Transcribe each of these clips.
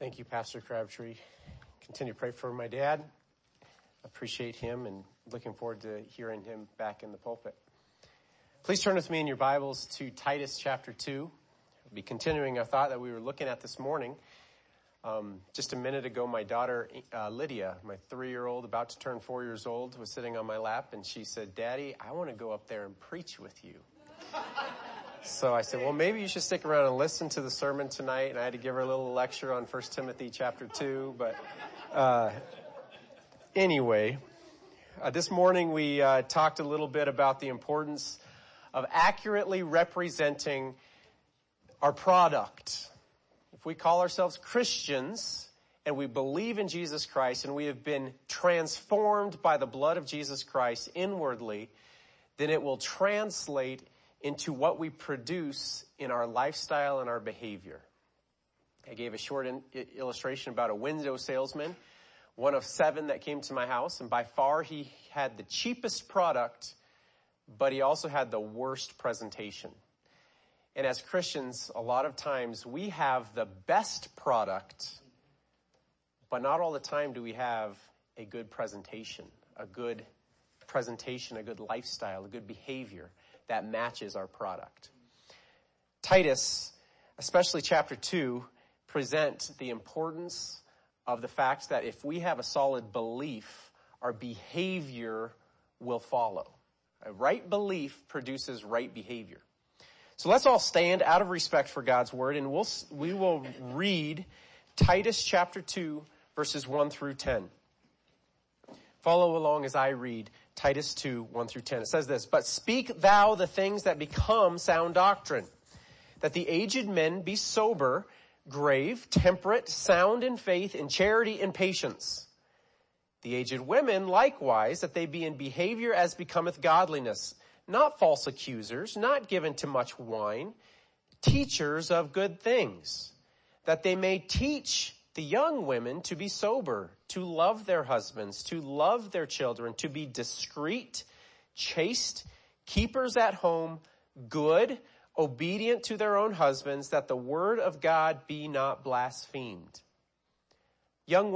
Thank you, Pastor Crabtree. Continue to pray for my dad. Appreciate him and looking forward to hearing him back in the pulpit. Please turn with me in your Bibles to Titus chapter 2. I'll be continuing a thought that we were looking at this morning. Just a minute ago, my daughter, Lydia, my 3-year-old, about to turn 4 years old, was sitting on my lap and she said, "Daddy, I want to go up there and preach with you." So I said, well, maybe you should stick around and listen to the sermon tonight. And I had to give her a little lecture on 1 Timothy chapter 2. But anyway, this morning we talked a little bit about the importance of accurately representing our product. If we call ourselves Christians and we believe in Jesus Christ and we have been transformed by the blood of Jesus Christ inwardly, then it will translate into what we produce in our lifestyle and our behavior. I gave a short illustration about a window salesman, one of 7 that came to my house, and by far he had the cheapest product, but he also had the worst presentation. And as Christians, a lot of times we have the best product, but not all the time do we have a good presentation, a good lifestyle, a good behavior that matches our product. Titus, especially chapter 2, present the importance of the fact that if we have a solid belief, our behavior will follow. A right belief produces right behavior. So let's all stand out of respect for God's word, and we will read Titus chapter 2, verses 1 through 10. Follow along as I read Titus 2, 1 through 10. It says this, "But speak thou the things that become sound doctrine, that the aged men be sober, grave, temperate, sound in faith, in charity, and patience. The aged women likewise, that they be in behavior as becometh godliness, not false accusers, not given to much wine, teachers of good things, that they may teach the young women to be sober, to love their husbands, to love their children, to be discreet, chaste, keepers at home, good, obedient to their own husbands, that the word of God be not blasphemed. Young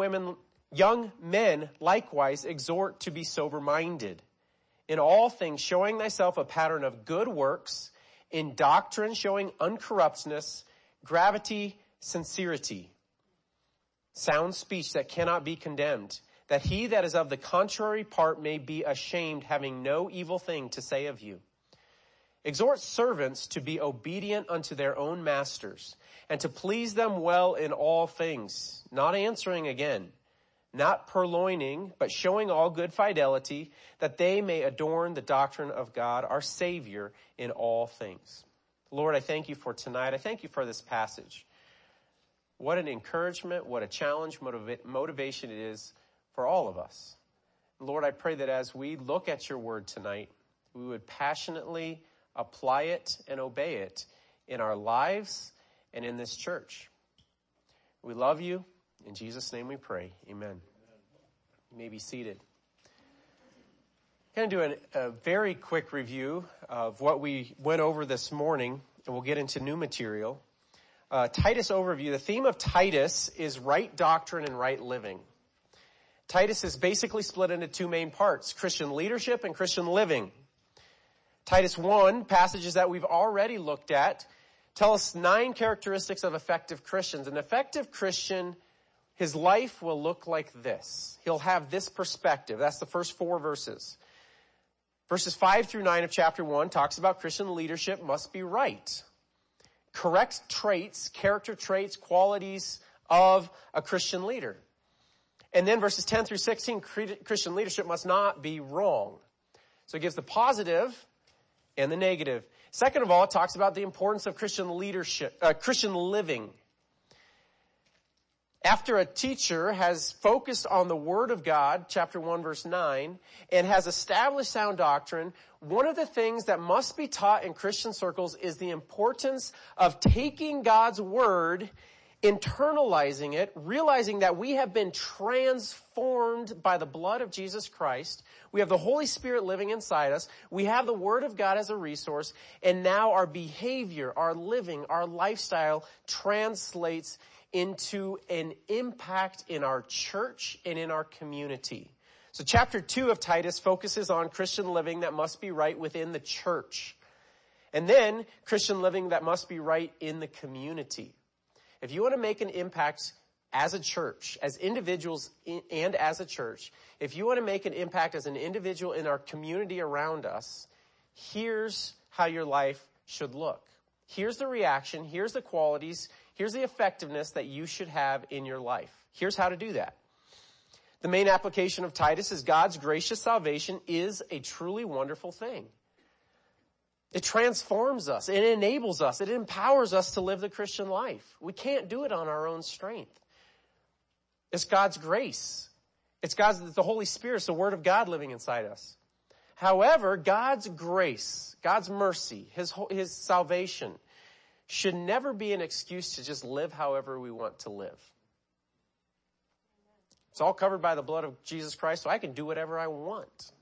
men likewise exhort to be sober-minded, in all things showing thyself a pattern of good works, in doctrine showing uncorruptness, gravity, sincerity, sound speech that cannot be condemned, that he that is of the contrary part may be ashamed, having no evil thing to say of you. Exhort servants to be obedient unto their own masters, and to please them well in all things, not answering again, not purloining, but showing all good fidelity, that they may adorn the doctrine of God, our Savior, in all things." Lord, I thank you for tonight. I thank you for this passage. What an encouragement, what a challenge, motivation it is for all of us. Lord, I pray that as we look at your word tonight, we would passionately apply it and obey it in our lives and in this church. We love you. In Jesus' name we pray. Amen. You may be seated. I'm going to do a very quick review of what we went over this morning, and we'll get into new material. Titus overview. The theme of Titus is right doctrine and right living. Titus is basically split into 2 main parts, Christian leadership and Christian living. Titus 1, passages that we've already looked at, tell us 9 characteristics of effective Christians. An effective Christian, his life will look like this. He'll have this perspective. That's the first 4 verses. Verses 5 through 9 of chapter 1 talks about Christian leadership must be right. Correct traits, character traits, qualities of a Christian leader. And then verses 10 through 16, Christian leadership must not be wrong. So it gives the positive and the negative. Second of all, it talks about the importance of Christian leadership, Christian living. After a teacher has focused on the Word of God, chapter 1, verse 9, and has established sound doctrine, one of the things that must be taught in Christian circles is the importance of taking God's Word, internalizing it, realizing that we have been transformed by the blood of Jesus Christ. We have the Holy Spirit living inside us. We have the Word of God as a resource, and now our behavior, our living, our lifestyle translates into an impact in our church and in our community. So chapter 2 of Titus focuses on Christian living that must be right within the church. And then Christian living that must be right in the community. If you want to make an impact as a church, as individuals and as a church, if you want to make an impact as an individual in our community around us, here's how your life should look. Here's the reaction, here's the qualities, here's the effectiveness that you should have in your life. Here's how to do that. The main application of Titus is God's gracious salvation is a truly wonderful thing. It transforms us, it enables us, it empowers us to live the Christian life. We can't do it on our own strength. It's God's grace. It's the Holy Spirit, it's the Word of God living inside us. However, God's grace, God's mercy, His salvation should never be an excuse to just live however we want to live. It's all covered by the blood of Jesus Christ, so I can do whatever I want.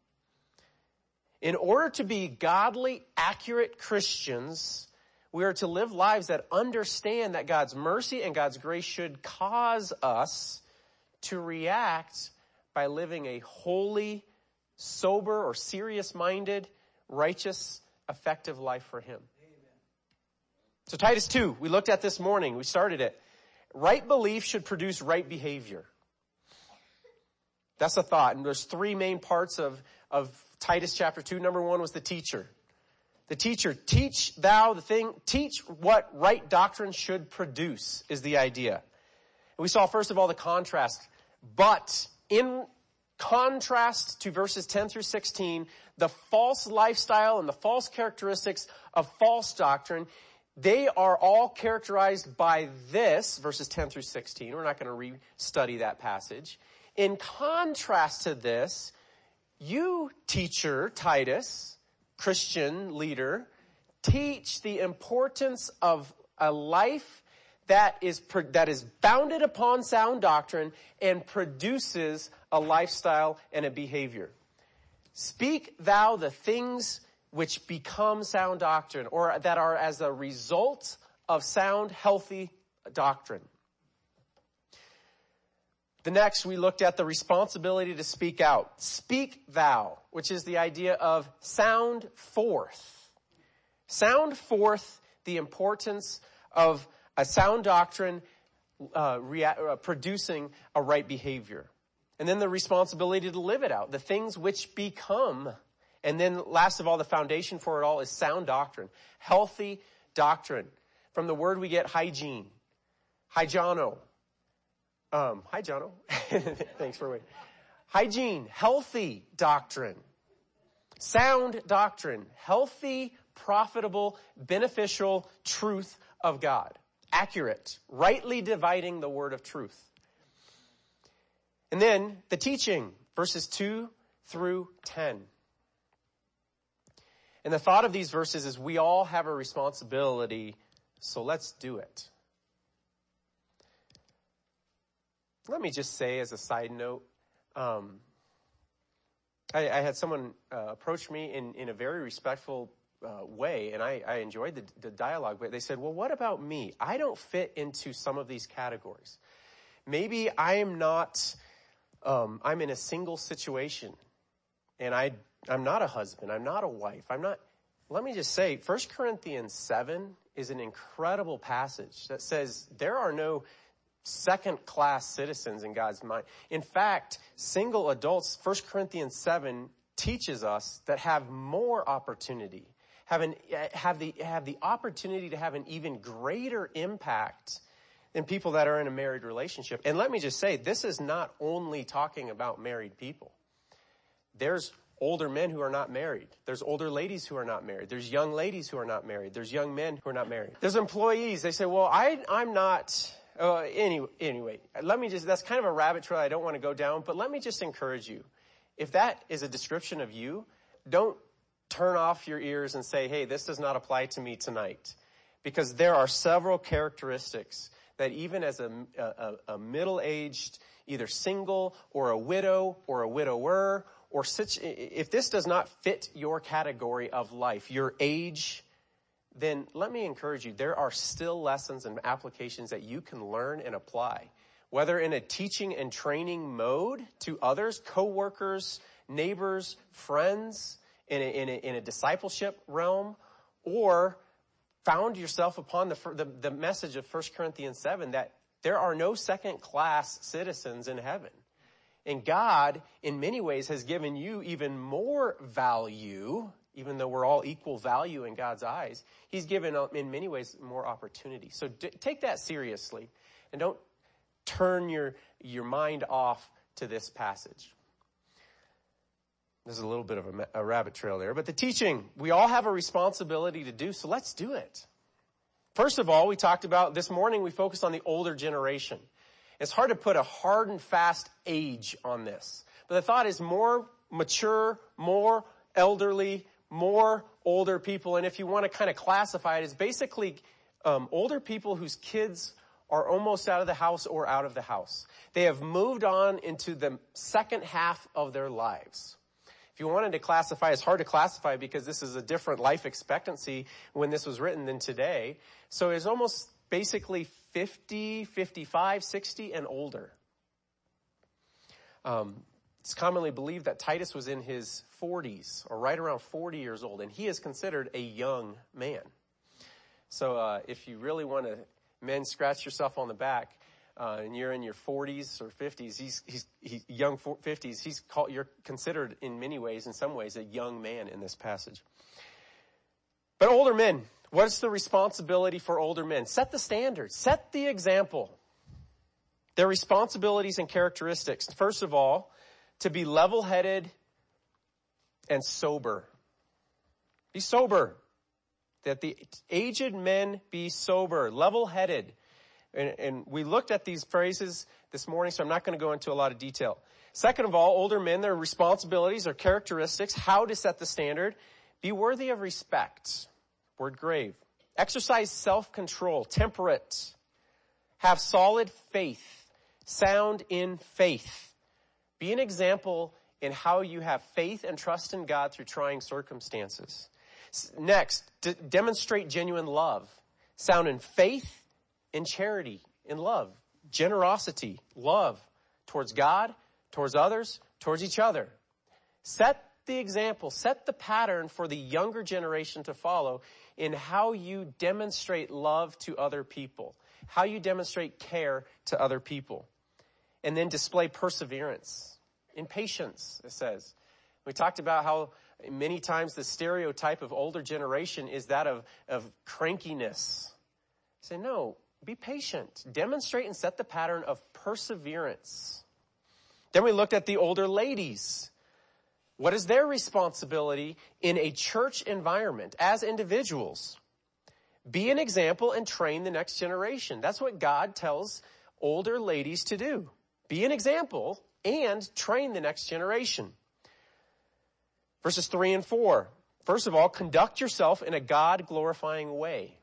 In order to be godly, accurate Christians, we are to live lives that understand that God's mercy and God's grace should cause us to react by living a holy, sober, or serious-minded, righteous, effective life for Him. Amen. So Titus 2, we looked at this morning. We started it. Right belief should produce right behavior. That's a thought. And there's three main parts of Titus chapter 2. Number 1 was the teacher. The teacher, teach what right doctrine should produce is the idea. And we saw first of all the contrast. But in contrast to verses 10 through 16, the false lifestyle and the false characteristics of false doctrine, they are all characterized by this, verses 10 through 16. We're not going to re-study that passage. In contrast to this, you, teacher, Titus, Christian leader, teach the importance of a life that is bounded upon sound doctrine and produces a lifestyle and a behavior. Speak thou the things which become sound doctrine, or that are as a result of sound, healthy doctrine. The next, we looked at the responsibility to speak out. Speak thou, which is the idea of sound forth. Sound forth the importance of a sound doctrine producing a right behavior. And then the responsibility to live it out. The things which become. And then last of all, the foundation for it all is sound doctrine. Healthy doctrine. From the word we get hygiene. Hygiano. Hi, Jono. Thanks for waiting. Hygiene, healthy doctrine. Sound doctrine, healthy, profitable, beneficial truth of God. Accurate, rightly dividing the word of truth. And then the teaching, verses 2 through 10. And the thought of these verses is we all have a responsibility, so let's do it. Let me just say as a side note, I had someone approach me in a very respectful way, and I enjoyed the dialogue, but they said, well, what about me? I don't fit into some of these categories. Maybe I'm not, I'm in a single situation, and I'm not a husband, I'm not a wife, let me just say, 1 Corinthians 7 is an incredible passage that says there are no second-class citizens in God's mind. In fact, single adults, 1 Corinthians 7 teaches us that have more opportunity, have the opportunity to have an even greater impact than people that are in a married relationship. And let me just say, this is not only talking about married people. There's older men who are not married. There's older ladies who are not married. There's young ladies who are not married. There's young men who are not married. There's employees. They say, well, I'm not... Anyway, that's kind of a rabbit trail I don't want to go down, but let me just encourage you. If that is a description of you, don't turn off your ears and say, hey, this does not apply to me tonight. Because there are several characteristics that even as a middle-aged, either single or a widow or a widower, or if this does not fit your category of life, your age, then let me encourage you, there are still lessons and applications that you can learn and apply, whether in a teaching and training mode to others, coworkers, neighbors, friends, in a discipleship realm, or found yourself upon the message of 1 Corinthians 7 that there are no second-class citizens in heaven. And God, in many ways, has given you even more value, even though we're all equal value in God's eyes. He's given, in many ways, more opportunity. So take that seriously, and don't turn your mind off to this passage. There's a little bit of a rabbit trail there. But the teaching, we all have a responsibility to do, so let's do it. First of all, we talked about, this morning we focused on the older generation. It's hard to put a hard and fast age on this. But the thought is more mature, more elderly, more older people. And if you want to kind of classify it, it's basically older people whose kids are almost out of the house or out of the house. They have moved on into the second half of their lives. If you wanted to classify, it's hard to classify because this is a different life expectancy when this was written than today. So it's almost basically 50, 55, 60, and older. It's commonly believed that Titus was in his 40s, or right around 40 years old, and he is considered a young man. So if you really want to, men, scratch yourself on the back, and you're in your 40s or 50s, he's young 50s, you're considered in many ways, in some ways, a young man in this passage. But older men, what's the responsibility for older men? Set the standard. Set the example. Their responsibilities and characteristics. First of all, to be level-headed and sober. Be sober. That the aged men be sober, level-headed. And we looked at these phrases this morning, so I'm not going to go into a lot of detail. Second of all, older men, their responsibilities or characteristics, how to set the standard. Be worthy of respect. Word grave. Exercise self-control, temperate. Have solid faith. Sound in faith. Be an example in how you have faith and trust in God through trying circumstances. Next, demonstrate genuine love. Sound in faith, in charity, in love, generosity, love towards God, towards others, towards each other. Set the example, set the pattern for the younger generation to follow in how you demonstrate love to other people, how you demonstrate care to other people. And then display perseverance in patience, it says. We talked about how many times the stereotype of older generation is that of crankiness. Say, no, be patient. Demonstrate and set the pattern of perseverance. Then we looked at the older ladies. What is their responsibility in a church environment as individuals? Be an example and train the next generation. That's what God tells older ladies to do. Be an example and train the next generation. Verses 3 and 4. First of all, conduct yourself in a God-glorifying way.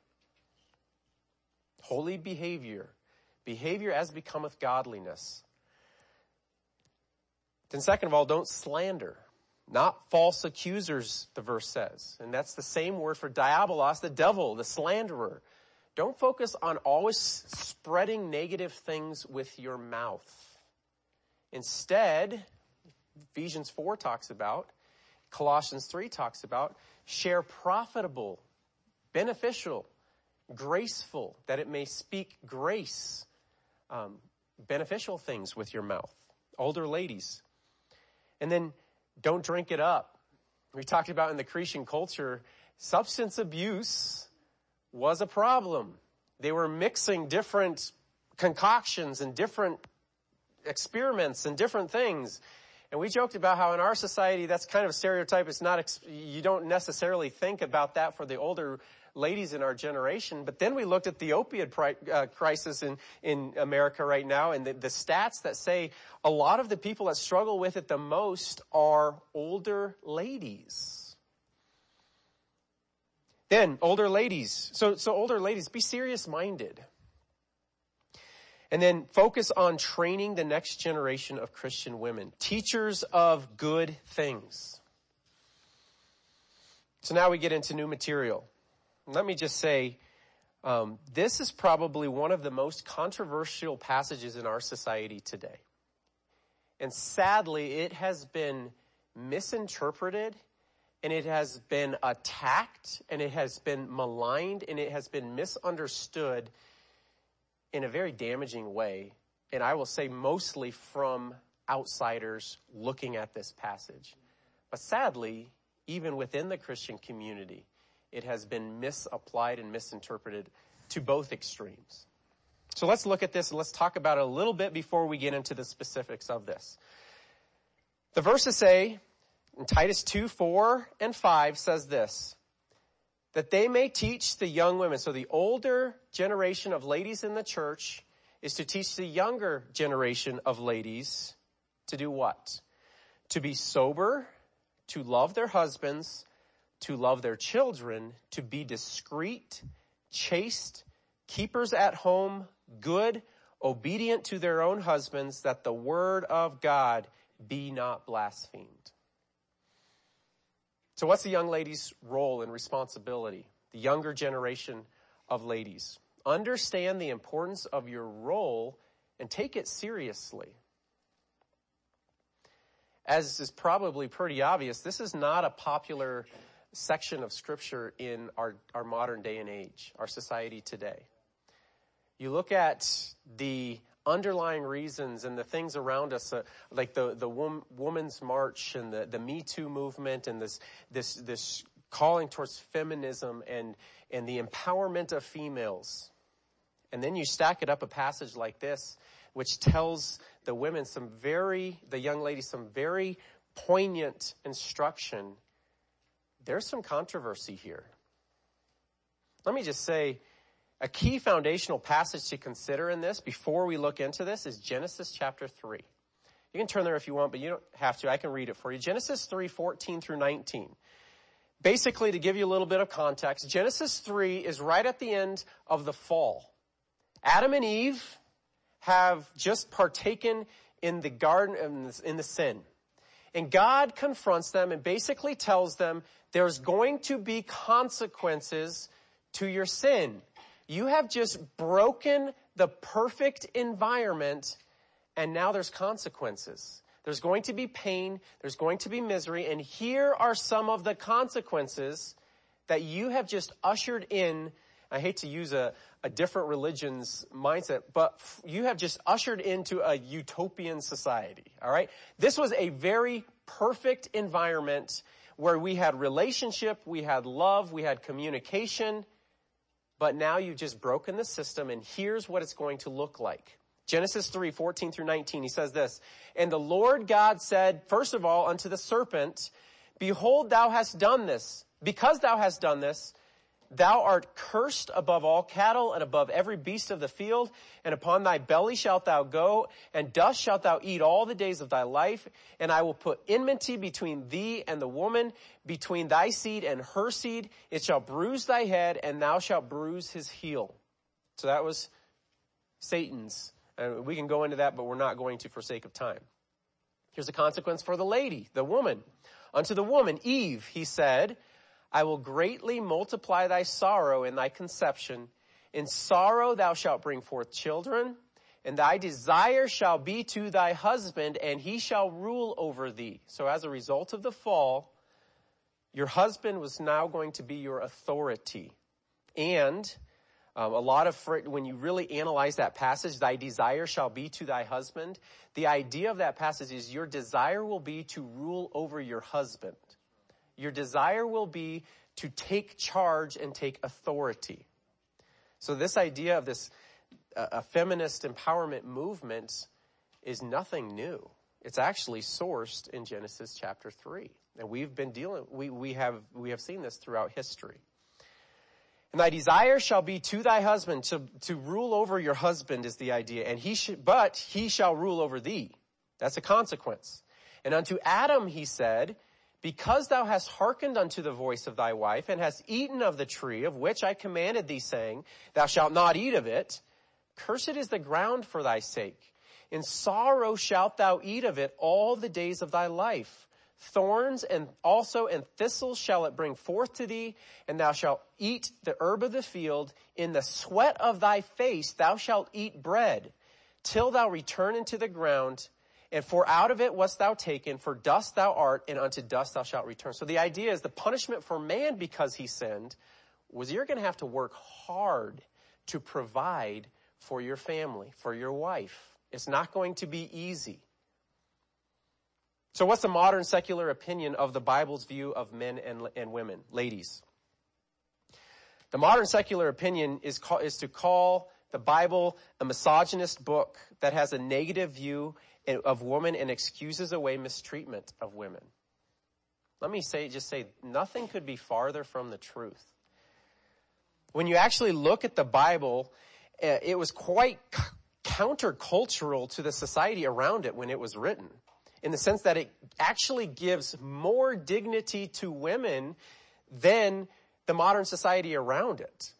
Holy behavior. Behavior as becometh godliness. Then second of all, don't slander. Not false accusers, the verse says. And that's the same word for diabolos, the devil, the slanderer. Don't focus on always spreading negative things with your mouth. Instead, Ephesians 4 talks about, Colossians 3 talks about, share profitable, beneficial, graceful, that it may speak grace, beneficial things with your mouth. Older ladies. And then don't drink it up. We talked about in the Cretan culture, substance abuse was a problem. They were mixing different concoctions and different experiments and different things. And we joked about how in our society that's kind of a stereotype. It's not, you don't necessarily think about that for the older ladies in our generation. But then we looked at the opioid crisis in America right now, and the stats that say a lot of the people that struggle with it the most are older ladies. Then older ladies. So older ladies, be serious-minded. And then focus on training the next generation of Christian women, teachers of good things. So now we get into new material. let me just say, this is probably one of the most controversial passages in our society today. And sadly, it has been misinterpreted, and it has been attacked, and it has been maligned, and it has been misunderstood in a very damaging way. And I will say mostly from outsiders looking at this passage. But sadly, even within the Christian community, it has been misapplied and misinterpreted to both extremes. So let's look at this and let's talk about it a little bit before we get into the specifics of this. The verses say, in Titus 2, 4, and 5 says this, that they may teach the young women. So the older generation of ladies in the church is to teach the younger generation of ladies to do what? To be sober, to love their husbands, to love their children, to be discreet, chaste, keepers at home, good, obedient to their own husbands, that the word of God be not blasphemed. So what's the young lady's role and responsibility? The younger generation of ladies. Understand the importance of your role and take it seriously. As is probably pretty obvious, this is not a popular section of Scripture in our modern day and age, our society today. You look at the underlying reasons and the things around us, like the Women's March and the Me Too movement and this calling towards feminism and the empowerment of females. And then you stack it up a passage like this, which tells the women the young ladies some very poignant instruction. There's some controversy here. Let me just say, a key foundational passage to consider in this before we look into this is Genesis chapter 3. You can turn there if you want, but you don't have to. I can read it for you. Genesis 3, 14 through 19. Basically, to give you a little bit of context, Genesis 3 is right at the end of the fall. Adam and Eve have just partaken in the garden, in the sin. And God confronts them and basically tells them there's going to be consequences to your sin. You have just broken the perfect environment, and now there's consequences. There's going to be pain, there's going to be misery, and here are some of the consequences that you have just ushered in. I hate to use a different religion's mindset, but you have just ushered into a utopian society, all right? This was a very perfect environment where we had relationship, we had love, we had communication, but now you've just broken the system, and here's what it's going to look like. Genesis 3, 14 through 19, he says this, and the Lord God said, first of all, unto the serpent, behold, thou hast done this. Because thou hast done this, thou art cursed above all cattle and above every beast of the field, and upon thy belly shalt thou go, and dust shalt thou eat all the days of thy life. And I will put enmity between thee and the woman, between thy seed and her seed. It shall bruise thy head, and thou shalt bruise his heel. So that was Satan's. And we can go into that, but we're not going to for sake of time. Here's a consequence for the lady, the woman. Unto the woman, Eve, he said, I will greatly multiply thy sorrow in thy conception. In sorrow thou shalt bring forth children, and thy desire shall be to thy husband, and he shall rule over thee. So as a result of the fall, your husband was now going to be your authority. And when you really analyze that passage, thy desire shall be to thy husband, the idea of that passage is your desire will be to rule over your husband. Your desire will be to take charge and take authority. So this idea of this a feminist empowerment movement is nothing new. It's actually sourced in Genesis chapter 3. And we have seen this throughout history. And thy desire shall be to thy husband, to rule over your husband is the idea. But he shall rule over thee. That's a consequence. And unto Adam he said, because thou hast hearkened unto the voice of thy wife, and hast eaten of the tree of which I commanded thee, saying, thou shalt not eat of it, cursed is the ground for thy sake. In sorrow shalt thou eat of it all the days of thy life. thorns and thistles shall it bring forth to thee, and thou shalt eat the herb of the field. In the sweat of thy face thou shalt eat bread, till thou return into the ground, and for out of it wast thou taken, for dust thou art, and unto dust thou shalt return. So the idea is the punishment for man because he sinned was you're going to have to work hard to provide for your family, for your wife. It's not going to be easy. So what's the modern secular opinion of the Bible's view of men and women? Ladies. The modern secular opinion is to call the Bible a misogynist book that has a negative view of women and excuses away mistreatment of women. Let me say, nothing could be farther from the truth. When you actually look at the Bible, it was quite countercultural to the society around it when it was written, in the sense that it actually gives more dignity to women than the modern society around it.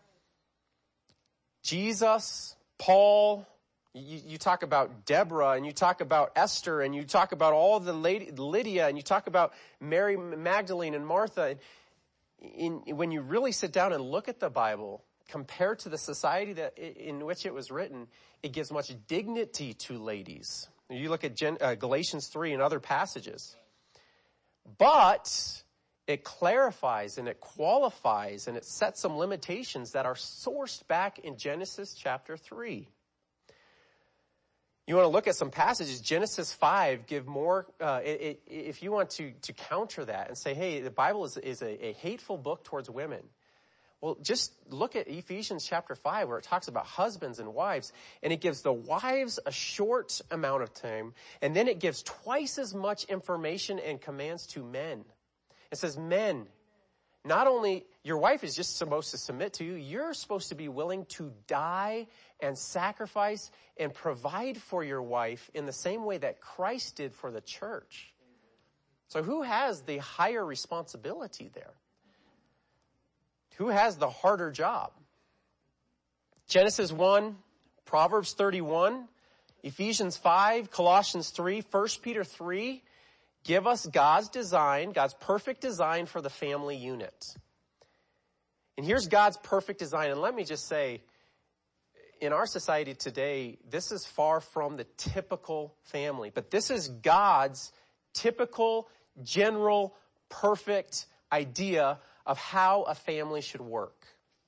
Jesus, Paul, you talk about Deborah, and you talk about Esther, and you talk about all the Lydia, and you talk about Mary Magdalene and Martha. When you really sit down and look at the Bible, compared to the society in which it was written, it gives much dignity to ladies. You look at Galatians 3 and other passages. But it clarifies and it qualifies and it sets some limitations that are sourced back in Genesis chapter 3. You want to look at some passages. Genesis 5 give more, if you want to counter that and say, hey, the Bible is a hateful book towards women. Well, just look at Ephesians chapter 5 where it talks about husbands and wives, and it gives the wives a short amount of time, and then it gives twice as much information and commands to men. It says, men, not only your wife is just supposed to submit to you, you're supposed to be willing to die and sacrifice and provide for your wife in the same way that Christ did for the church. So who has the higher responsibility there? Who has the harder job? Genesis 1, Proverbs 31, Ephesians 5, Colossians 3, 1 Peter 3 give us God's design, God's perfect design for the family unit. And here's God's perfect design. And let me just say, in our society today, this is far from the typical family. But this is God's typical, general, perfect idea of how a family should work.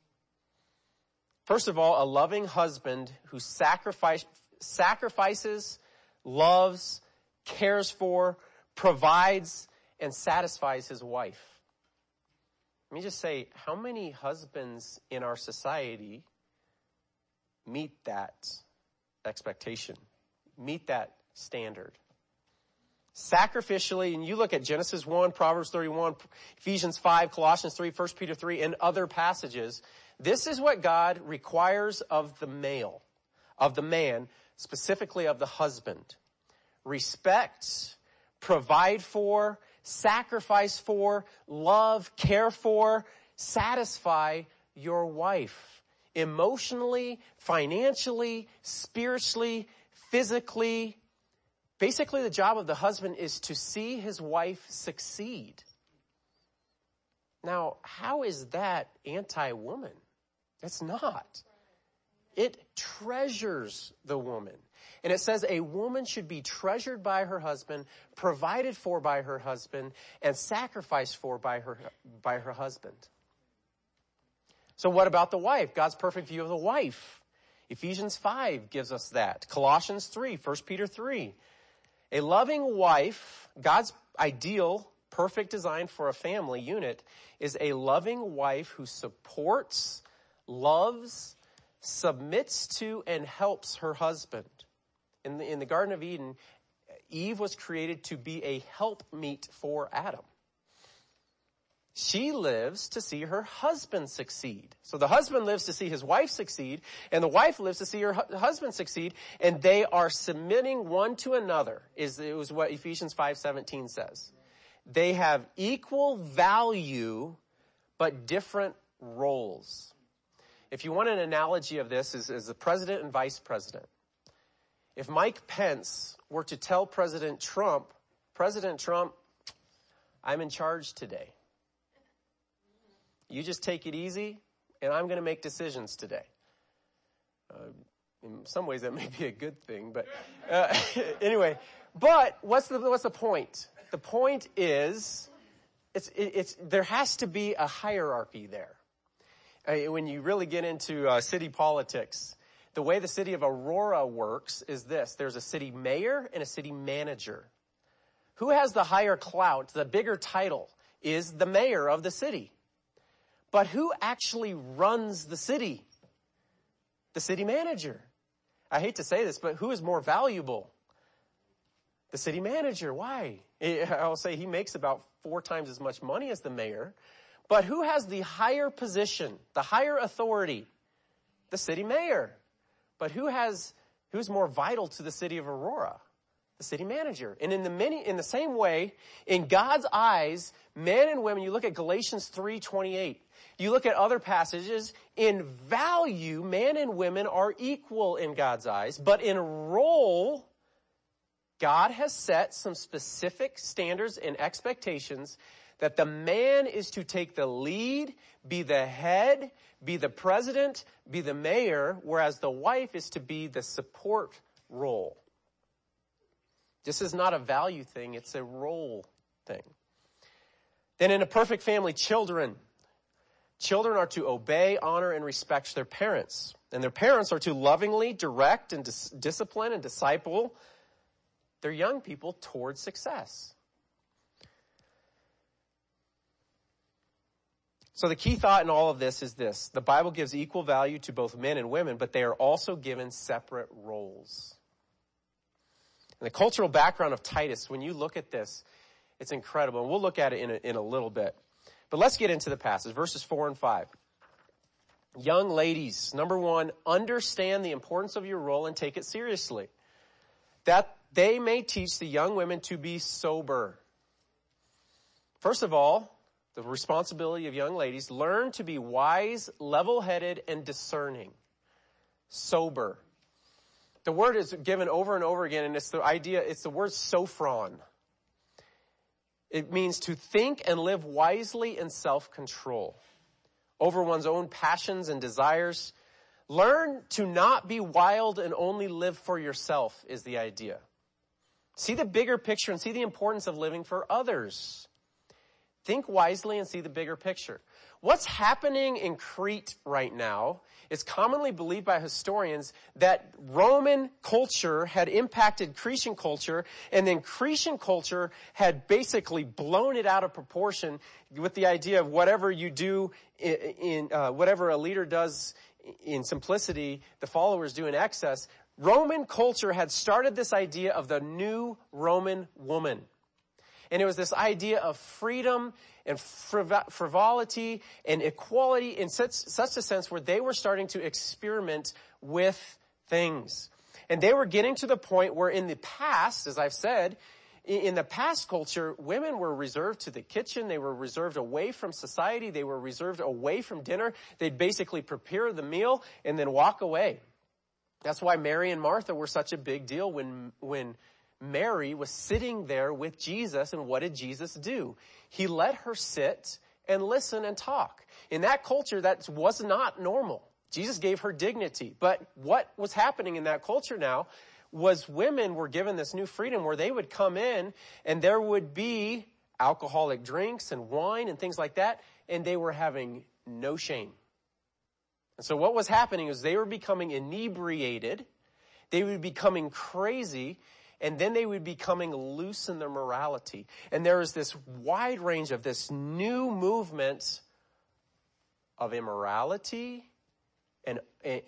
First of all, a loving husband who sacrifices, loves, cares for, provides, and satisfies his wife. Let me just say, how many husbands in our society meet that expectation, meet that standard? Sacrificially, and you look at Genesis 1, Proverbs 31, Ephesians 5, Colossians 3, 1 Peter 3, and other passages, this is what God requires of the male, of the man, specifically of the husband. Respect, provide for, sacrifice for, love, care for, satisfy your wife. Emotionally, financially, spiritually, physically. Basically, the job of the husband is to see his wife succeed. Now, how is that anti-woman? It's not. It treasures the woman. And it says a woman should be treasured by her husband, provided for by her husband, and sacrificed for by her husband. So what about the wife? God's perfect view of the wife. Ephesians 5 gives us that. Colossians 3, 1 Peter 3. A loving wife, God's ideal, perfect design for a family unit, is a loving wife who supports, loves, submits to, and helps her husband. In the Garden of Eden, Eve was created to be a helpmeet for Adam. She lives to see her husband succeed. So the husband lives to see his wife succeed, and the wife lives to see her husband succeed, and they are submitting one to another, it was what Ephesians 5:17 says. They have equal value, but different roles. If you want an analogy of this, is the president and vice president. If Mike Pence were to tell President Trump, I'm in charge today. You just take it easy, and I'm going to make decisions today. In some ways, that may be a good thing, but anyway. But what's the point? The point is, there has to be a hierarchy there. When you really get into city politics, the way the city of Aurora works is this. There's a city mayor and a city manager. Who has the higher clout, the bigger title, is the mayor of the city. But who actually runs the city? The city manager. I hate to say this, but who is more valuable? The city manager. Why? I'll say he makes about 4 times as much money as the mayor. But who has the higher position, the higher authority? The city mayor. But who's more vital to the city of Aurora? The city manager. And in the same way, in God's eyes, men and women, you look at Galatians 3:28, you look at other passages, in value, men and women are equal in God's eyes, but in role, God has set some specific standards and expectations that the man is to take the lead, be the head, be the president, be the mayor, whereas the wife is to be the support role. This is not a value thing, it's a role thing. Then in a perfect family, children are to obey, honor, and respect their parents. And their parents are to lovingly direct and discipline and disciple their young people towards success. So the key thought in all of this is this. The Bible gives equal value to both men and women, but they are also given separate roles. And the cultural background of Titus, when you look at this, it's incredible. And we'll look at it in a little bit. But let's get into the passage, verses 4 and 5. Young ladies, number 1, understand the importance of your role and take it seriously, that they may teach the young women to be sober. First of all, the responsibility of young ladies, learn to be wise, level-headed, and discerning. Sober. The word is given over and over again, and it's the word sophron. It means to think and live wisely in self-control over one's own passions and desires. Learn to not be wild and only live for yourself is the idea. See the bigger picture and see the importance of living for others. Think wisely and see the bigger picture. What's happening in Crete right now is commonly believed by historians that Roman culture had impacted Cretan culture, and then Cretan culture had basically blown it out of proportion with the idea of whatever you do in whatever a leader does in simplicity, the followers do in excess. Roman culture had started this idea of the new Roman woman. And it was this idea of freedom and frivolity and equality in such a sense where they were starting to experiment with things. And they were getting to the point where in the past, as I've said, in the past culture, women were reserved to the kitchen. They were reserved away from society. They were reserved away from dinner. They'd basically prepare the meal and then walk away. That's why Mary and Martha were such a big deal when Mary was sitting there with Jesus, and what did Jesus do? He let her sit and listen and talk. In that culture, that was not normal. Jesus gave her dignity. But what was happening in that culture now was women were given this new freedom where they would come in and there would be alcoholic drinks and wine and things like that, and they were having no shame. And so what was happening is they were becoming inebriated, they were becoming crazy, and then they would be becoming loose in their morality. And there is this wide range of this new movement of immorality and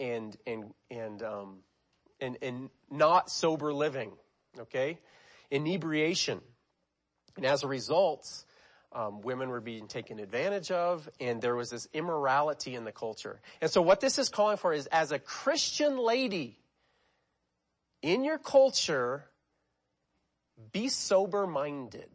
not sober living, okay? Inebriation. And as a result, women were being taken advantage of, and there was this immorality in the culture. And so what this is calling for is, as a Christian lady, in your culture, be sober-minded.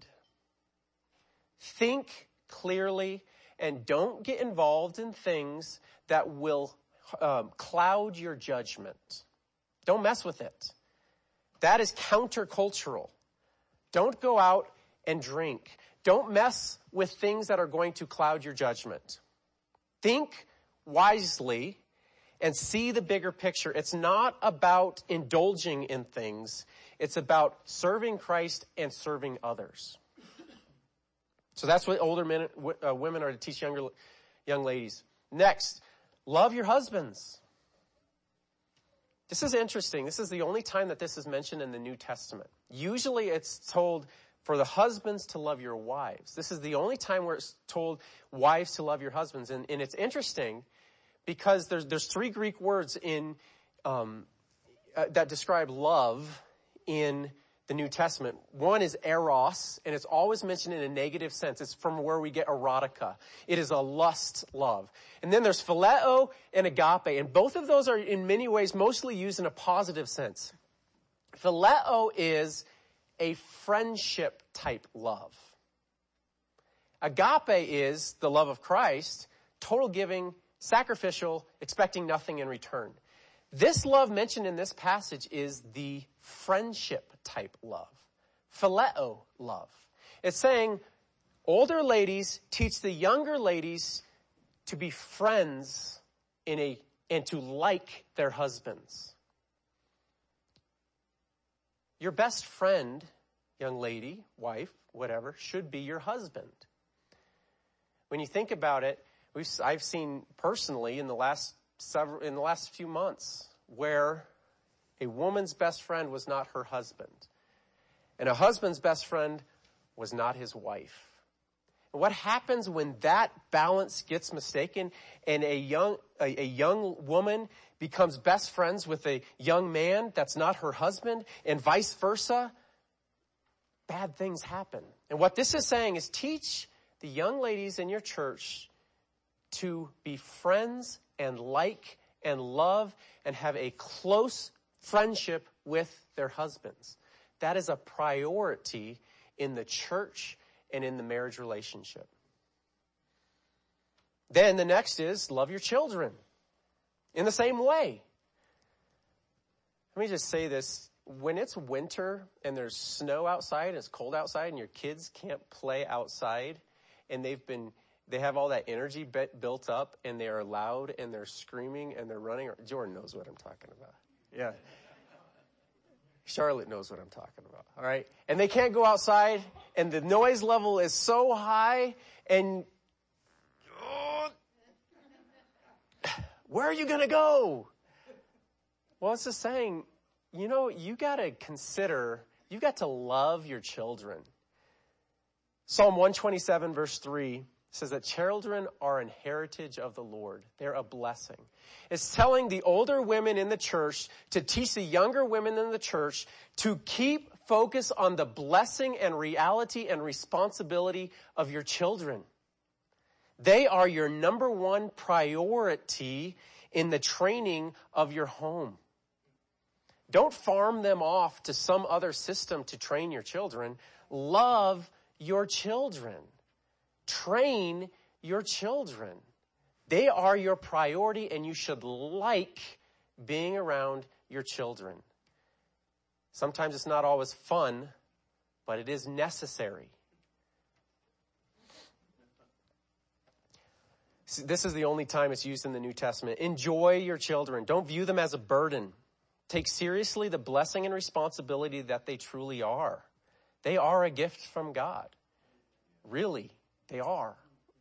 Think clearly and don't get involved in things that will cloud your judgment. Don't mess with it. That is countercultural. Don't go out and drink. Don't mess with things that are going to cloud your judgment. Think wisely and see the bigger picture. It's not about indulging in things. It's about serving Christ and serving others. So that's what older women are to teach young ladies. Next, love your husbands. This is interesting. This is the only time that this is mentioned in the New Testament. Usually it's told for the husbands to love your wives. This is the only time where it's told wives to love your husbands. And it's interesting because there's 3 Greek words in that describe love in the New Testament. One is eros, and it's always mentioned in a negative sense. It's from where we get erotica. It is a lust love. And then there's phileo and agape, and both of those are in many ways mostly used in a positive sense. Phileo is a friendship type love. Agape is the love of Christ, total giving, sacrificial, expecting nothing in return. This love mentioned in this passage is the friendship type love. Phileo love. It's saying older ladies teach the younger ladies to be friends and to like their husbands. Your best friend, young lady, wife, whatever, should be your husband. When you think about it, I've seen personally in the last few months where a woman's best friend was not her husband, and a husband's best friend was not his wife. And what happens when that balance gets mistaken and a young woman becomes best friends with a young man that's not her husband, and vice versa? Bad things happen. And what this is saying is teach the young ladies in your church to be friends and like and love and have a close friendship with their husbands. That is a priority in the church and in the marriage relationship. Then the next is love your children in the same way. Let me just say this. When it's winter and there's snow outside and it's cold outside and your kids can't play outside and they have all that energy built up and they are loud and they're screaming and they're running. Jordan knows what I'm talking about. Yeah. Charlotte knows what I'm talking about. All right. And they can't go outside and the noise level is so high and where are you going to go? Well, it's just saying, you got to consider, you got to love your children. Psalm 127 verse 3 says that children are an heritage of the Lord. They're a blessing. It's telling the older women in the church to teach the younger women in the church to keep focus on the blessing and reality and responsibility of your children. They are your number one priority in the training of your home. Don't farm them off to some other system to train your children. Love your children. Train your children. They are your priority, and you should like being around your children. Sometimes it's not always fun, but it is necessary. This is the only time it's used in the New Testament. Enjoy your children. Don't view them as a burden. Take seriously the blessing and responsibility that they truly are. They are a gift from God. Really, they are.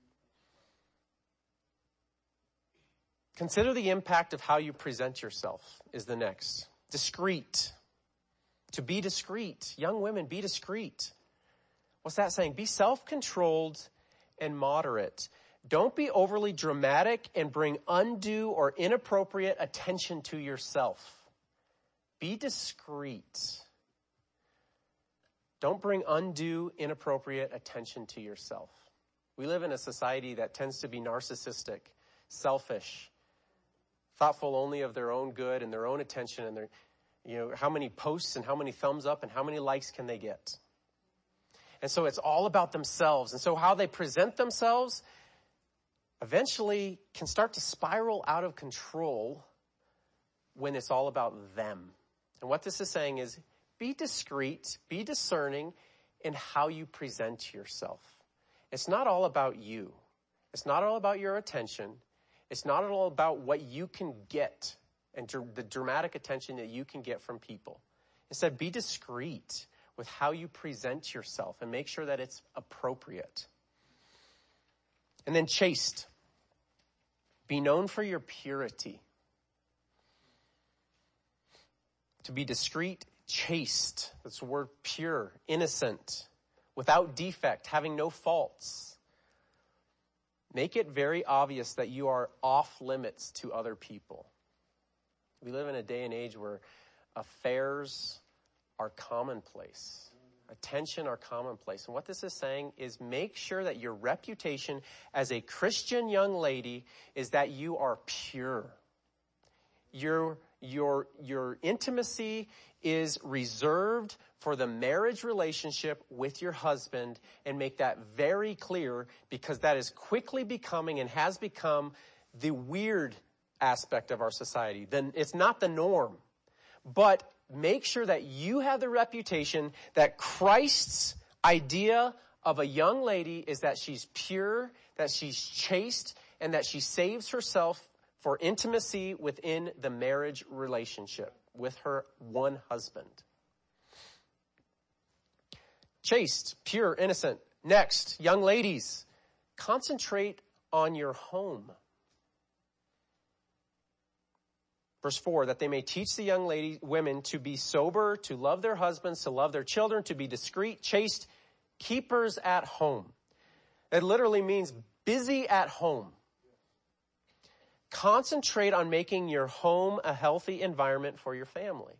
Consider the impact of how you present yourself is the next. Discreet. To be discreet. Young women, be discreet. What's that saying? Be self-controlled and moderate. Don't be overly dramatic and bring undue or inappropriate attention to yourself. Be discreet. Don't bring undue, inappropriate attention to yourself. We live in a society that tends to be narcissistic, selfish, thoughtful only of their own good and their own attention and their, how many posts and how many thumbs up and how many likes can they get. And so it's all about themselves. And so how they present themselves eventually can start to spiral out of control when it's all about them. And what this is saying is be discreet, be discerning, in how you present yourself. It's not all about you. It's not all about your attention. It's not all about what you can get and the dramatic attention that you can get from people. Instead, be discreet with how you present yourself and make sure that it's appropriate. And then chaste. Be known for your purity. To be discreet, chaste. That's the word pure, innocent, without defect, having no faults. Make it very obvious that you are off limits to other people. We live in a day and age where affairs are commonplace. Attention are commonplace. And what this is saying is make sure that your reputation as a Christian young lady is that you are pure. Your intimacy is reserved for the marriage relationship with your husband, and make that very clear, because that is quickly becoming and has become the weird aspect of our society. Then it's not the norm. But make sure that you have the reputation that Christ's idea of a young lady is that she's pure, that she's chaste, and that she saves herself for intimacy within the marriage relationship with her one husband. Chaste, pure, innocent. Next, young ladies, concentrate on your home. Verse 4, that they may teach the young women to be sober, to love their husbands, to love their children, to be discreet, chaste, keepers at home. It literally means busy at home. Concentrate on making your home a healthy environment for your family.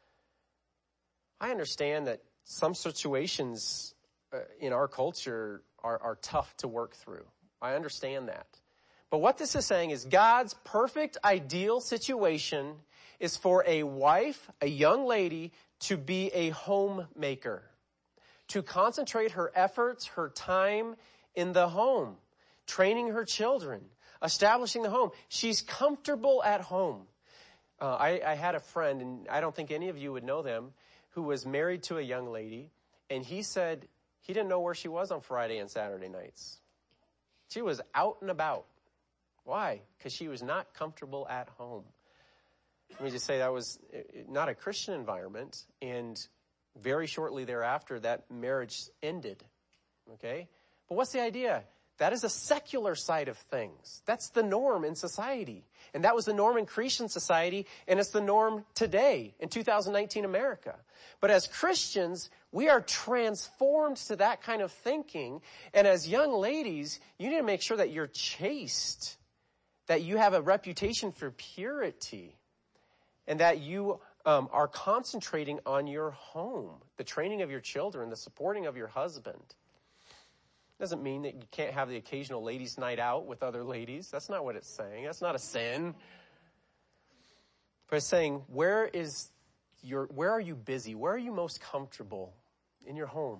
I understand that some situations in our culture are tough to work through. I understand that. But what this is saying is God's perfect ideal situation is for a wife, a young lady, to be a homemaker, to concentrate her efforts, her time in the home, training her children, establishing the home. She's comfortable at home. I had a friend, and I don't think any of you would know them, who was married to a young lady, and he said he didn't know where she was on Friday and Saturday nights. She was out and about. Why? Because she was not comfortable at home. Let me just say that was not a Christian environment, and very shortly thereafter, that marriage ended. Okay? But what's the idea? That is a secular side of things. That's the norm in society. And that was the norm in Christian society, and it's the norm today in 2019 America. But as Christians, we are transformed to that kind of thinking. And as young ladies, you need to make sure that you're chaste, that you have a reputation for purity, and that you are concentrating on your home, the training of your children, the supporting of your husband. Doesn't mean that you can't have the occasional ladies' night out with other ladies. That's not what it's saying. That's not a sin. But it's saying, where are you busy? Where are you most comfortable? In your home.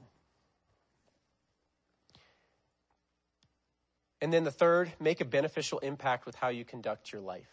And then the third, make a beneficial impact with how you conduct your life.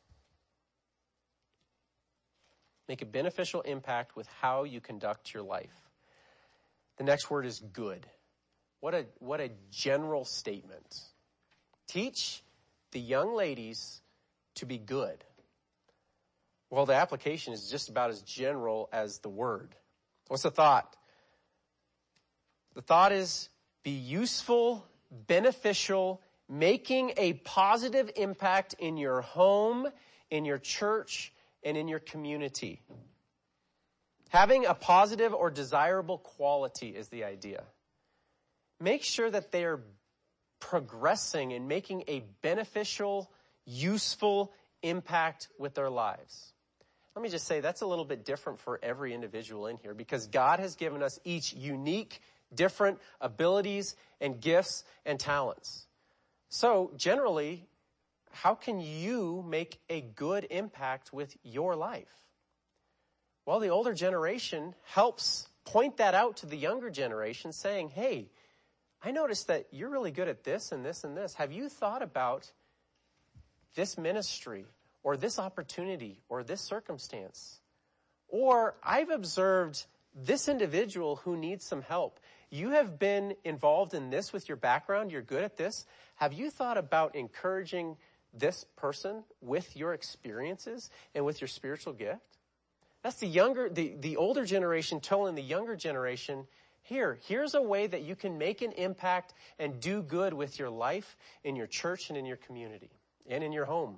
Make a beneficial impact with how you conduct your life. The next word is good. What a general statement. Teach the young ladies to be good. Well, the application is just about as general as the word. What's the thought? The thought is be useful, beneficial, making a positive impact in your home, in your church, and in your community. Having a positive or desirable quality is the idea. Make sure that they are progressing and making a beneficial, useful impact with their lives. Let me just say that's a little bit different for every individual in here, because God has given us each unique, different abilities and gifts and talents. So generally, how can you make a good impact with your life? Well, the older generation helps point that out to the younger generation, saying, hey, I noticed that you're really good at this and this and this. Have you thought about this ministry or this opportunity or this circumstance? Or I've observed this individual who needs some help, you have been involved in this with your background, you're good at this. Have you thought about encouraging this person with your experiences and with your spiritual gift? That's the older generation telling the younger generation, here's a way that you can make an impact and do good with your life in your church and in your community and in your home.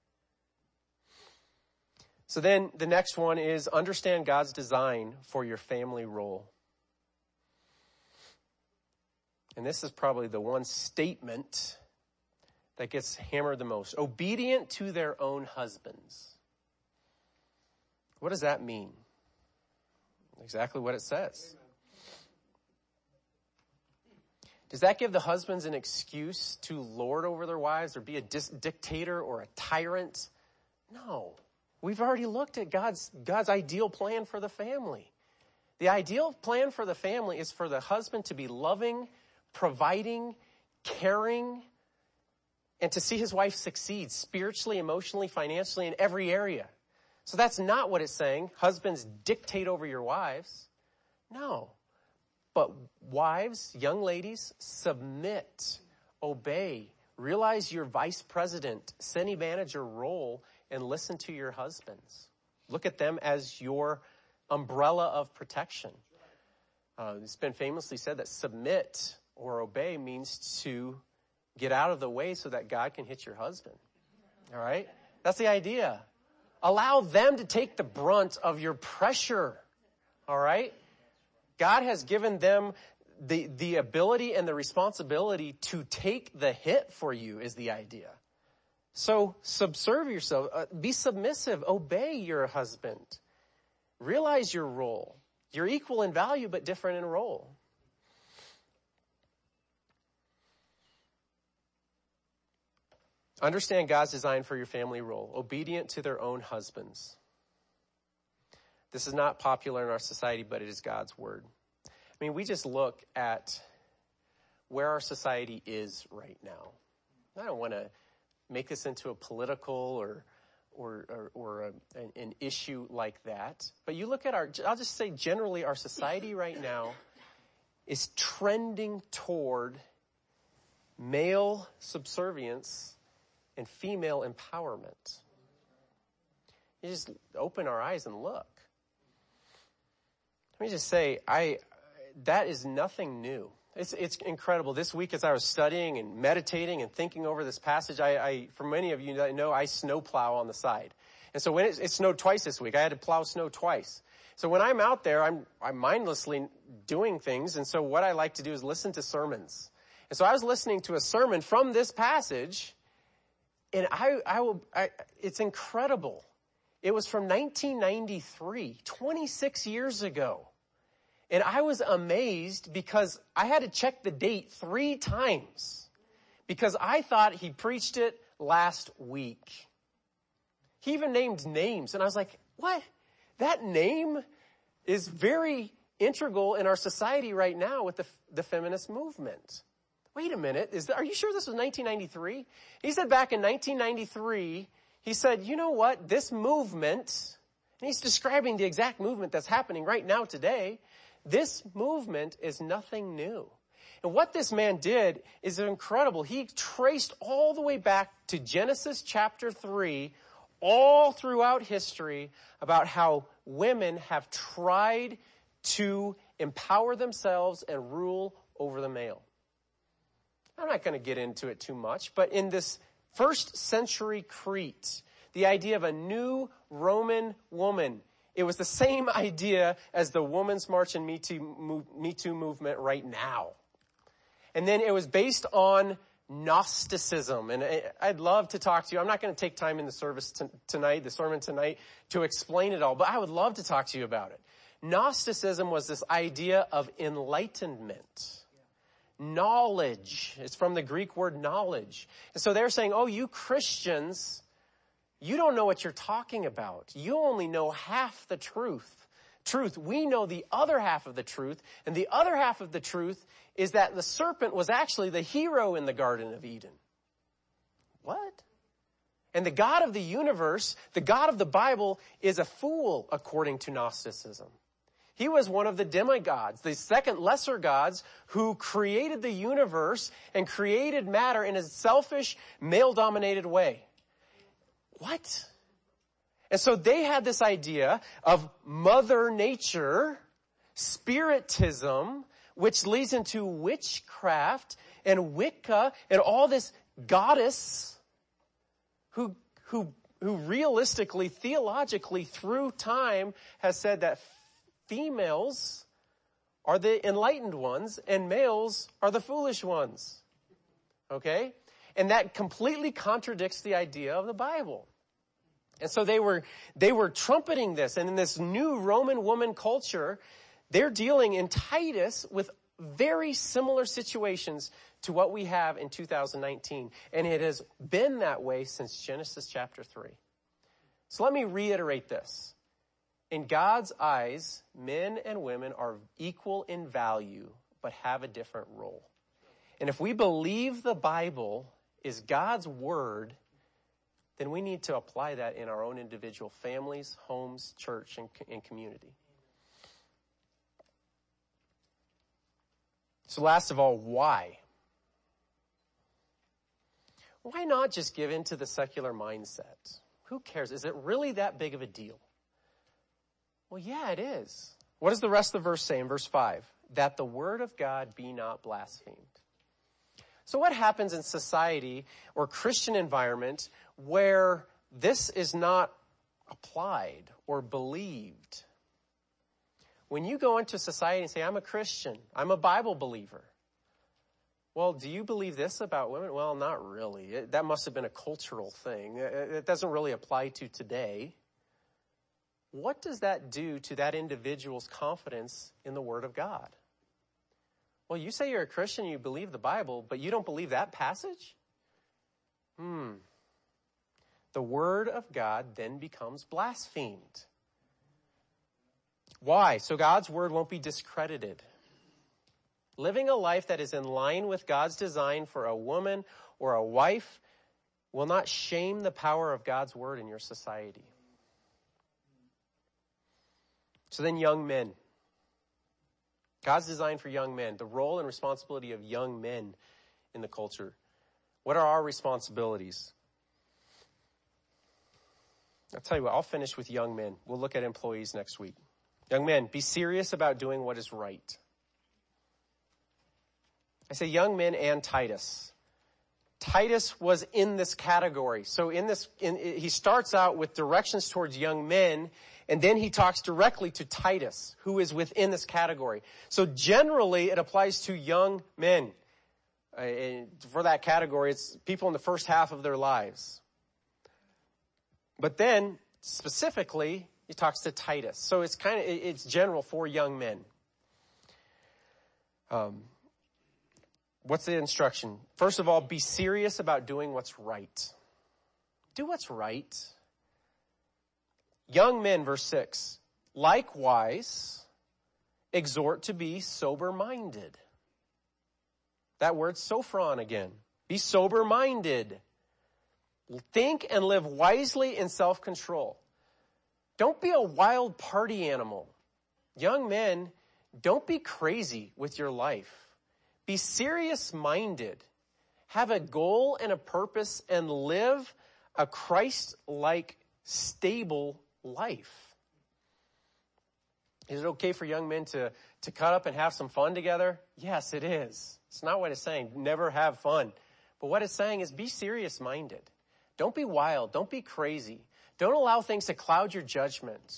So then the next one is understand God's design for your family role. And this is probably the one statement that gets hammered the most. Obedient to their own husbands. What does that mean? Exactly what it says. Does that give the husbands an excuse to lord over their wives or be a dictator or a tyrant? No. We've already looked at God's ideal plan for the family. The ideal plan for the family is for the husband to be loving, providing, caring, and to see his wife succeed spiritually, emotionally, financially, in every area. So that's not what it's saying. Husbands, dictate over your wives. No. But wives, young ladies, submit, obey, realize your vice president, city manager role, and listen to your husbands. Look at them as your umbrella of protection. It's been famously said that submit or obey means to get out of the way so that God can hit your husband. All right? That's the idea. Allow them to take the brunt of your pressure. All right? God has given them the ability and the responsibility to take the hit for you is the idea. So subserve yourself. Be submissive. Obey your husband. Realize your role. You're equal in value but different in role. Understand God's design for your family role. Obedient to their own husbands. This is not popular in our society, but it is God's word. I mean, we just look at where our society is right now. I don't want to make this into a political or an issue like that. But you look at I'll just say generally our society right now is trending toward male subservience and female empowerment. You just open our eyes and look. Let me just say, that is nothing new. It's incredible. This week as I was studying and meditating and thinking over this passage, for many of you that know, I snow plow on the side. And so when it snowed twice this week, I had to plow snow twice. So when I'm out there, I'm mindlessly doing things. And so what I like to do is listen to sermons. And so I was listening to a sermon from this passage, and it's incredible. It was from 1993, 26 years ago. And I was amazed because I had to check the date 3 times because I thought he preached it last week. He even named names. And I was like, what? That name is very integral in our society right now with the feminist movement. Wait a minute. Are you sure this was 1993? He said back in 1993, he said, you know what? This movement, and he's describing the exact movement that's happening right now today. This movement is nothing new. And what this man did is incredible. He traced all the way back to Genesis chapter 3, all throughout history, about how women have tried to empower themselves and rule over the male. I'm not going to get into it too much, but in this first century Crete, the idea of a new Roman woman, it was the same idea as the Women's March and Me Too movement right now. And then it was based on Gnosticism. And I'd love to talk to you. I'm not going to take time in the service tonight, the sermon tonight, to explain it all, but I would love to talk to you about it. Gnosticism was this idea of enlightenment. Knowledge. It's from the Greek word knowledge. And so they're saying, oh, you Christians, you don't know what you're talking about. You only know half the truth. We know the other half of the truth. And the other half of the truth is that the serpent was actually the hero in the Garden of Eden. What? And the God of the universe, the God of the Bible, is a fool according to Gnosticism. He was one of the demigods, the second lesser gods who created the universe and created matter in a selfish, male-dominated way. What? And so they had this idea of Mother Nature, spiritism, which leads into witchcraft and Wicca and all this goddess who realistically, theologically, through time has said that females are the enlightened ones and males are the foolish ones. Okay? And that completely contradicts the idea of the Bible. And so they were trumpeting this, and in this new Roman woman culture, they're dealing in Titus with very similar situations to what we have in 2019. And it has been that way since Genesis chapter 3. So let me reiterate this. In God's eyes, men and women are equal in value, but have a different role. And if we believe the Bible is God's word, then we need to apply that in our own individual families, homes, church, and community. So last of all, why? Why not just give in to the secular mindset? Who cares? Is it really that big of a deal? Well, yeah, it is. What does the rest of the verse say in verse 5? That the word of God be not blasphemed. So what happens in society or Christian environment where this is not applied or believed? When you go into society and say, I'm a Christian, I'm a Bible believer. Well, do you believe this about women? Well, not really. That must have been a cultural thing. It doesn't really apply to today. What does that do to that individual's confidence in the Word of God? Well, you say you're a Christian, you believe the Bible, but you don't believe that passage? The Word of God then becomes blasphemed. Why? So God's word won't be discredited. Living a life that is in line with God's design for a woman or a wife will not shame the power of God's word in your society. So then young men. God's design for young men. The role and responsibility of young men in the culture. What are our responsibilities? I'll tell you what, I'll finish with young men. We'll look at employees next week. Young men, be serious about doing what is right. I say young men and Titus. Titus was in this category. So he starts out with directions towards young men, and then he talks directly to Titus, who is within this category. So generally, it applies to young men. For that category, it's people in the first half of their lives. But then, specifically, he talks to Titus. So it's general for young men. What's the instruction? First of all, be serious about doing what's right. Do what's right. Young men, verse 6, likewise, exhort to be sober-minded. That word sophron again. Be sober-minded. Think and live wisely in self-control. Don't be a wild party animal. Young men, don't be crazy with your life. Be serious-minded. Have a goal and a purpose and live a Christ-like, stable life. Is it okay for young men to cut up and have some fun together? Yes, it is. It's not what it's saying. Never have fun. But what it's saying is be serious-minded. Don't be wild. Don't be crazy. Don't allow things to cloud your judgment.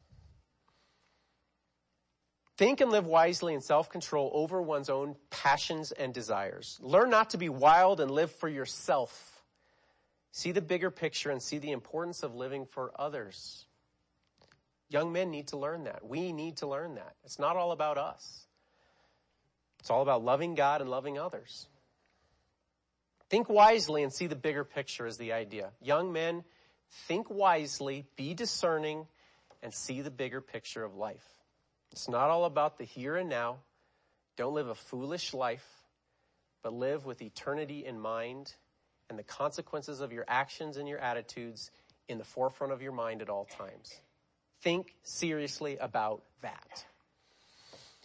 Think and live wisely in self-control over one's own passions and desires. Learn not to be wild and live for yourself. See the bigger picture and see the importance of living for others. Young men need to learn that. We need to learn that. It's not all about us. It's all about loving God and loving others. Think wisely and see the bigger picture is the idea. Young men, think wisely, be discerning, and see the bigger picture of life. It's not all about the here and now. Don't live a foolish life, but live with eternity in mind and the consequences of your actions and your attitudes in the forefront of your mind at all times. Think seriously about that.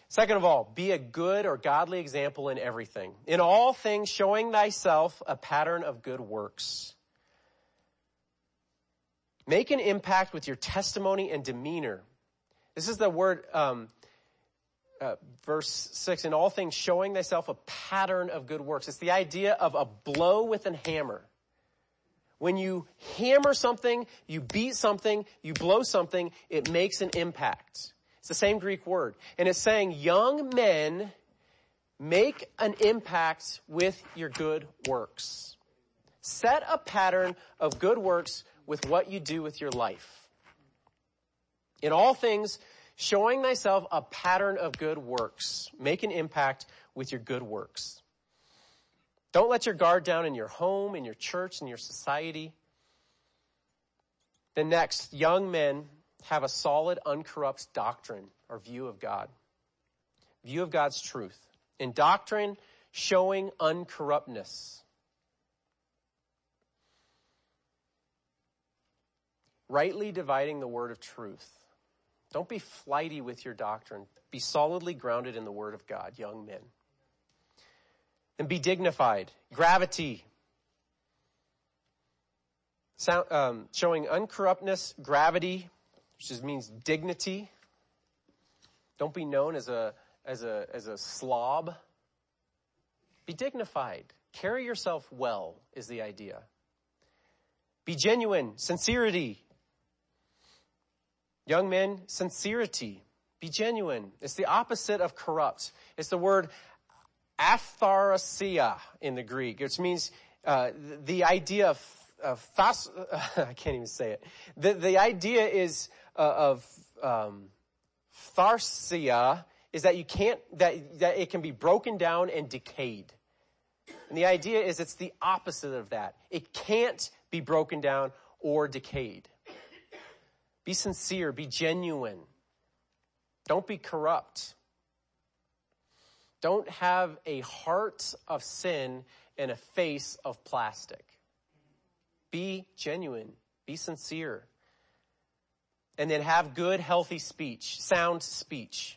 Second of all, be a good or godly example in everything. In all things, showing thyself a pattern of good works. Make an impact with your testimony and demeanor. This is the word, verse 6, in all things, showing thyself a pattern of good works. It's the idea of a blow with a hammer. When you hammer something, you beat something, you blow something, it makes an impact. It's the same Greek word. And it's saying, young men, make an impact with your good works. Set a pattern of good works with what you do with your life. In all things, showing thyself a pattern of good works. Make an impact with your good works. Don't let your guard down in your home, in your church, in your society. Then next, young men have a solid, uncorrupt doctrine or view of God. View of God's truth. In doctrine, showing uncorruptness. Rightly dividing the word of truth. Don't be flighty with your doctrine. Be solidly grounded in the word of God, young men. And be dignified. Gravity. Showing uncorruptness, gravity, which just means dignity. Don't be known as a slob. Be dignified. Carry yourself well is the idea. Be genuine. Sincerity. Young men, sincerity. Be genuine. It's the opposite of corrupt. It's the word aphtharsia in the Greek, which means the idea of I can't even say it. The idea is of tharsia is that you can't that it can be broken down and decayed. And the idea is it's the opposite of that. It can't be broken down or decayed. Be sincere, be genuine. Don't be corrupt. Don't have a heart of sin and a face of plastic. Be genuine. Be sincere. And then have good, healthy speech. Sound speech.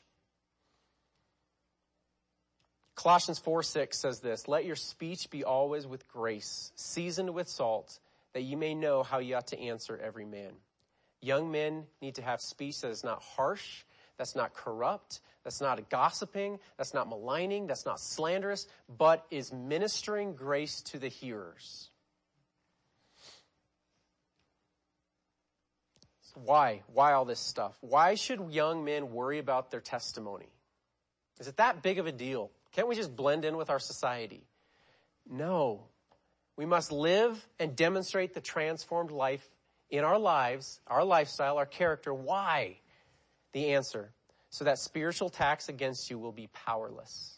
Colossians 4:6 says this, let your speech be always with grace, seasoned with salt, that you may know how you ought to answer every man. Young men need to have speech that is not harsh, that's not corrupt, that's not gossiping, that's not maligning, that's not slanderous, but is ministering grace to the hearers. Why? Why all this stuff? Why should young men worry about their testimony? Is it that big of a deal? Can't we just blend in with our society? No. We must live and demonstrate the transformed life in our lives, our lifestyle, our character. Why? The answer, so that spiritual attacks against you will be powerless.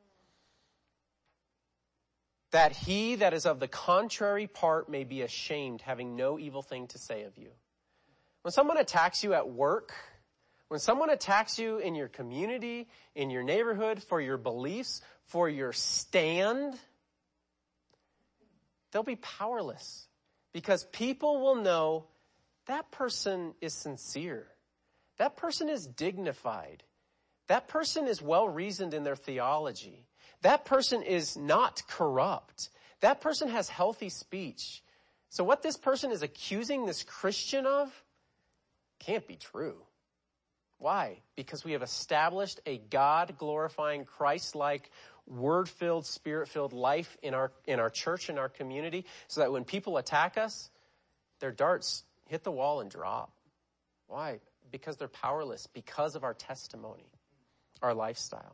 That he that is of the contrary part may be ashamed, having no evil thing to say of you. When someone attacks you at work, when someone attacks you in your community, in your neighborhood, for your beliefs, for your stand, they'll be powerless. Because people will know that person is sincere. That person is dignified. That person is well-reasoned in their theology. That person is not corrupt. That person has healthy speech. So what this person is accusing this Christian of can't be true. Why? Because we have established a God-glorifying, Christ-like, word-filled, spirit-filled life in our church, in our community, so that when people attack us, their darts hit the wall and drop. Why? Because they're powerless, because of our testimony, our lifestyle.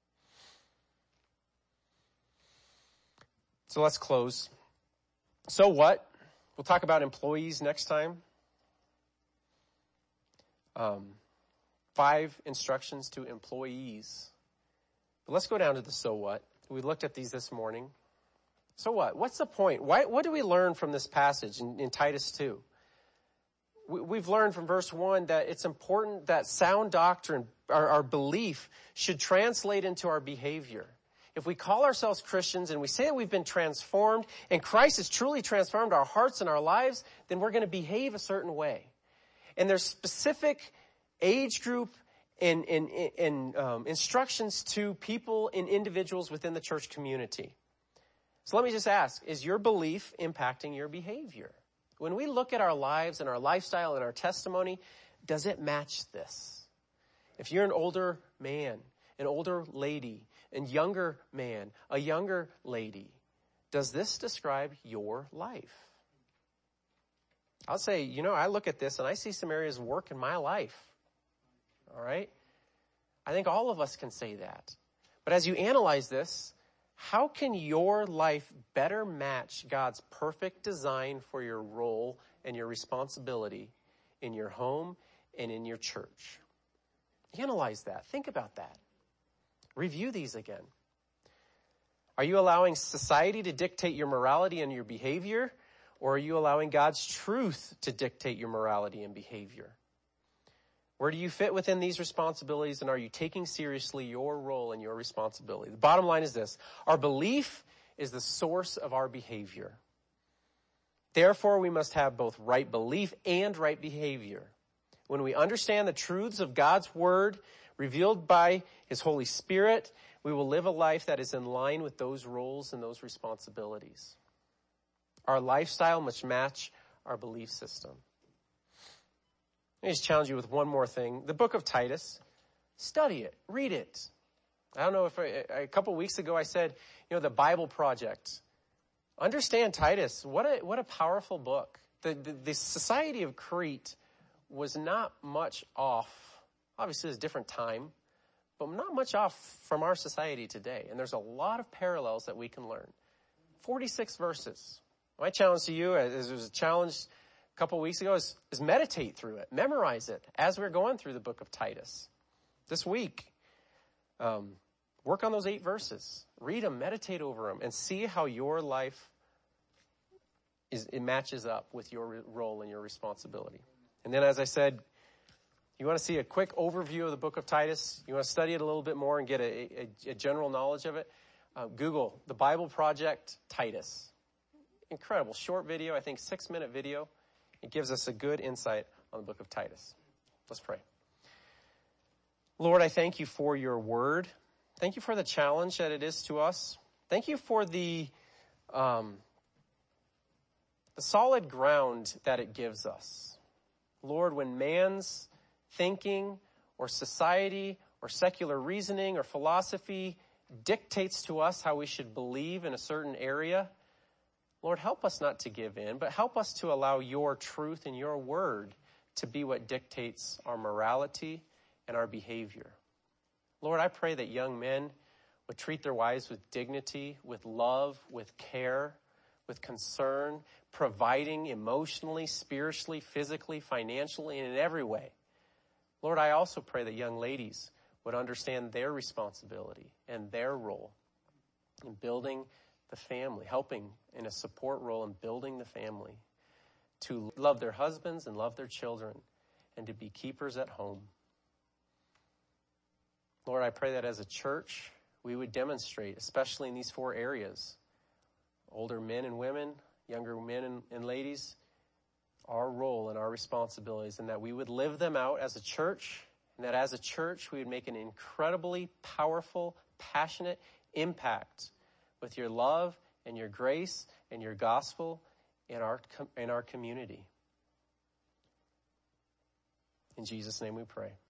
So let's close. So what? We'll talk about employees next time. 5 instructions to employees. But let's go down to the so what. We looked at these this morning. So what? What's the point? What do we learn from this passage in Titus 2? We've learned from verse 1 that it's important that sound doctrine, our belief, should translate into our behavior. If we call ourselves Christians and we say that we've been transformed and Christ has truly transformed our hearts and our lives, then we're going to behave a certain way. And there's specific age group instructions to people and individuals within the church community. So let me just ask, is your belief impacting your behavior? When we look at our lives and our lifestyle and our testimony, does it match this? If you're an older man, an older lady, a younger man, a younger lady, does this describe your life? I'll say, I look at this and I see some areas of work in my life. All right? I think all of us can say that. But as you analyze this, how can your life better match God's perfect design for your role and your responsibility in your home and in your church? Analyze that. Think about that. Review these again. Are you allowing society to dictate your morality and your behavior? Or are you allowing God's truth to dictate your morality and behavior? Where do you fit within these responsibilities, and are you taking seriously your role and your responsibility? The bottom line is this: our belief is the source of our behavior. Therefore, we must have both right belief and right behavior. When we understand the truths of God's word revealed by his Holy Spirit, we will live a life that is in line with those roles and those responsibilities. Our lifestyle must match our belief system. Let me just challenge you with one more thing. The book of Titus, study it, read it. I don't know if a couple weeks ago I said, the Bible Project. Understand Titus. What a powerful book. The society of Crete was not much off. Obviously, it's a different time, but not much off from our society today. And there's a lot of parallels that we can learn. 46 verses. My challenge to you, as it was a challenge a couple weeks ago, is meditate through it. Memorize it as we're going through the book of Titus. This week, work on those 8 verses. Read them, meditate over them, and see how your life it matches up with your role and your responsibility. And then, as I said, you want to see a quick overview of the book of Titus, you want to study it a little bit more and get a general knowledge of it, Google the Bible Project Titus. Incredible short video, I think 6-minute video. It gives us a good insight on the book of Titus. Let's pray. Lord, I thank you for your word. Thank you for the challenge that it is to us. Thank you for the solid ground that it gives us. Lord, when man's thinking or society or secular reasoning or philosophy dictates to us how we should believe in a certain area, Lord, help us not to give in, but help us to allow your truth and your word to be what dictates our morality and our behavior. Lord, I pray that young men would treat their wives with dignity, with love, with care, with concern, providing emotionally, spiritually, physically, financially, and in every way. Lord, I also pray that young ladies would understand their responsibility and their role in building the family, helping in a support role in building the family, to love their husbands and love their children, and to be keepers at home. Lord, I pray that as a church, we would demonstrate, especially in these 4 areas, older men and women, younger men and ladies, our role and our responsibilities, and that we would live them out as a church, and that as a church we would make an incredibly powerful, passionate impact with your love and your grace and your gospel in our community. In Jesus' name we pray.